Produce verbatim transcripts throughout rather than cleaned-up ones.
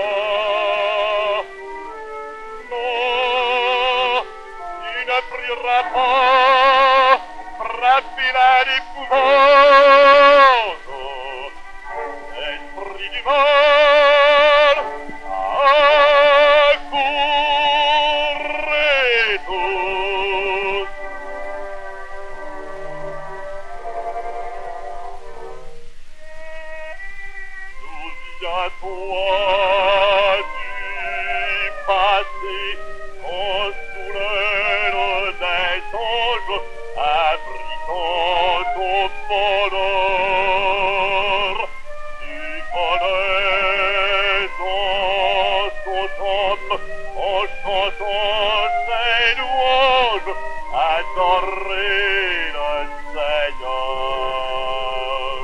Non, tu ne prieras pas, frappez-la d'épouvante. Esprit du mal, accourez tous. Souviens-toi du passé, quand sous l'aile des anges, abritant ton bonheur, tu connais dans son temple, en chantant ses louanges, adorer le Seigneur.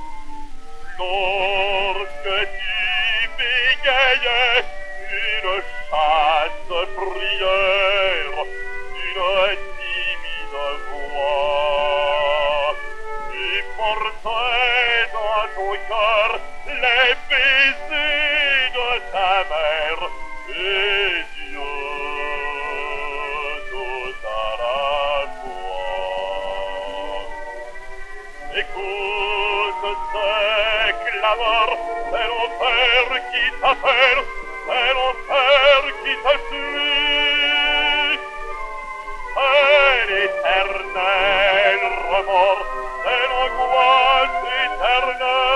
Lorsque tu bégayais une chaste prière, une timide voix, tu portais dans ton cœur les baisers de ta mère, et Dieu tout à la fois. Écoute, c'est clameur, c'est l'enfer qui t'appelle, c'est l'enfer qui te suit. C'est l'éternel remords, c'est l'angoisse éternelle.